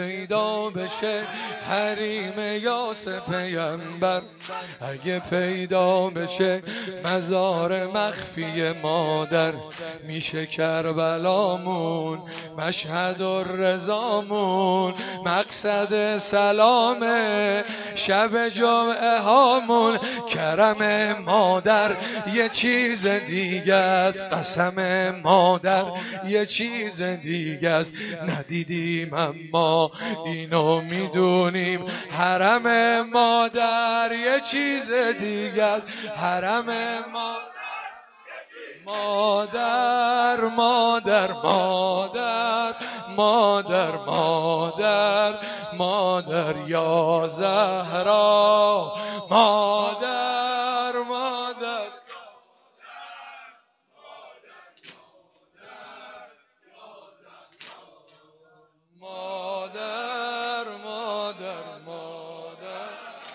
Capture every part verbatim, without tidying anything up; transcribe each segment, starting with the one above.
پیدا بشه حریم یاس پیمبر، اگه پیدا بشه مزار مخفی مادر، میشه کربلامون مشهد و رضامون، مقصد سلامه شب جمعه هامون. کرم مادر یه چیز دیگه است، قسم مادر یه چیز دیگه است. ندیدیم اما اینو میدونیم، حرم مادر یه چیز دیگه است. حرم مادر مادر مادر مادر مادر مادر مادر یا زهرا مادر مادر مادر مادر مادر.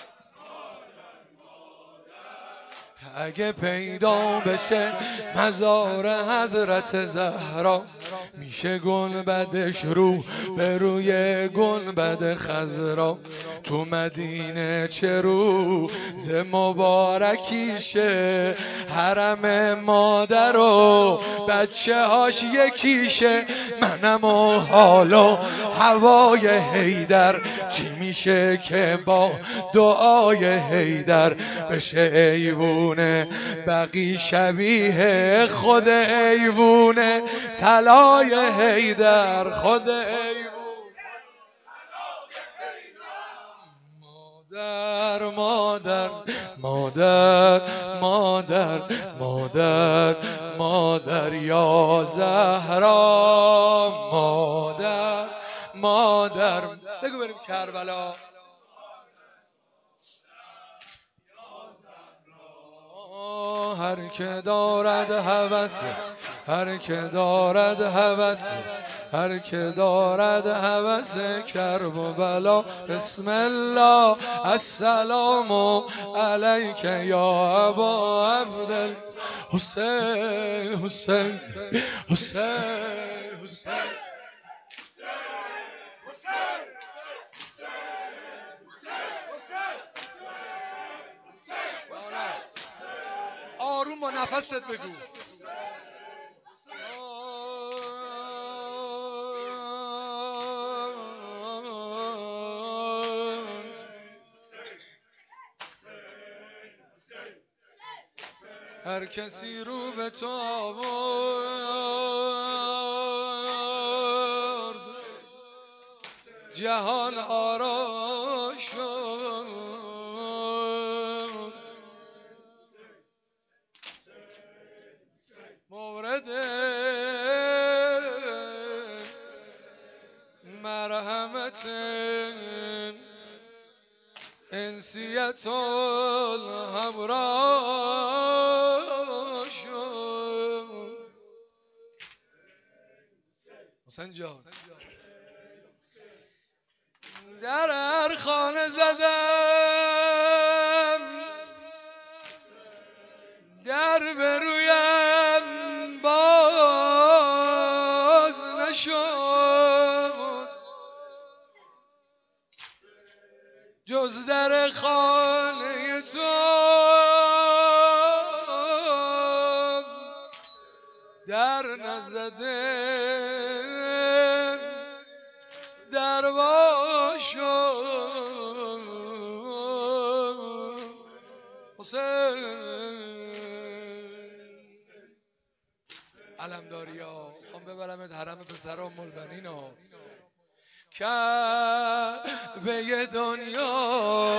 اگه پیدا بشه مزار حضرت زهرا، میشه گنبدش رو به روی گنبد خضرا. تو مدینه چه روز مبارکیشه، حرم مادر و بچه هاش یکیشه. منم و حالا هوای حیدر، چی میشه که با دعای حیدر بشه ایوونه بقی شبیه خود ایوونه. طلای حیدر خود ایوونه. مادر مادر مادر مادر مادر مادر یا زهرا مادر مادر. بگو بریم کربلا. هر که دارد هوس، هر که دارد هوس، هر که دارد هوس کرب و بلا. بسم الله السلام علیک یا ابا عبدالحسین حسین حسین حسین. آروم با نفست بگو. هر کسی رو به تو آورد، جهان آرام شد. مورد مرحمت انسیت الهمراه شد. حسین جان در هر خانه زدم، در به رویم باز نشد، جز در خانه تو در نزده در وا شد. حسین علمداریا خواهم ببرمت حرم پسر ام البنینا، کعبه دنیا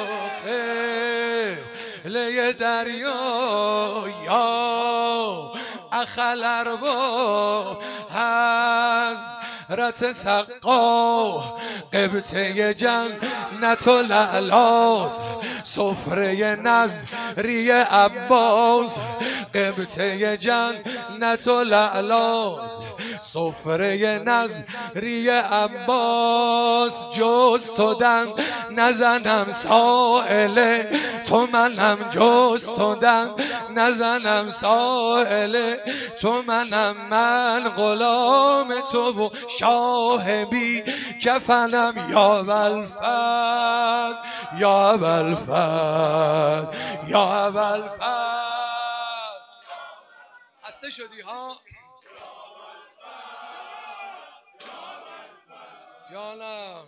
قبله دریا. یا اخل ارباب حضرت سقا، قبطه جنت و لعلاز، سفره نظری عباس. قبطه جنت و لعلاز، سفره نظری عباس. جز تو نزنم سائله تو منم جز تو دم نزنم سائله تو منم من غلام تو و شاه بی کفنم یا ابوالفضل یا ابوالفضل یا ابوالفضل. خسته شدی ها جانم؟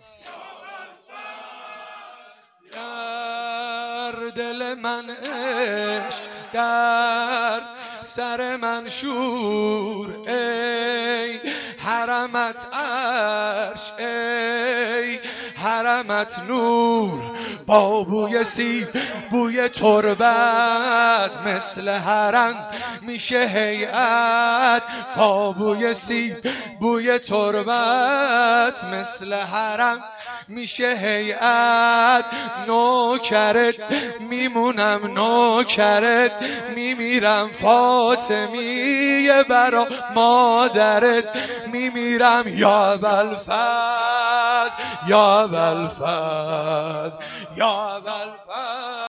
در دل من عشق در سر من شور ای حرمت عرش ای حرمت نور با بوی سیب بوی تربت مثل حرم میشه هیئت با بوی سیب بوی تربت مثل حرم میشه هیئت نوکرت میمونم نوکرت میمیرم فاطمیه برا مادرت میمیرم یا ابوالفضل یا ابوالفضل یا ابوالفضل.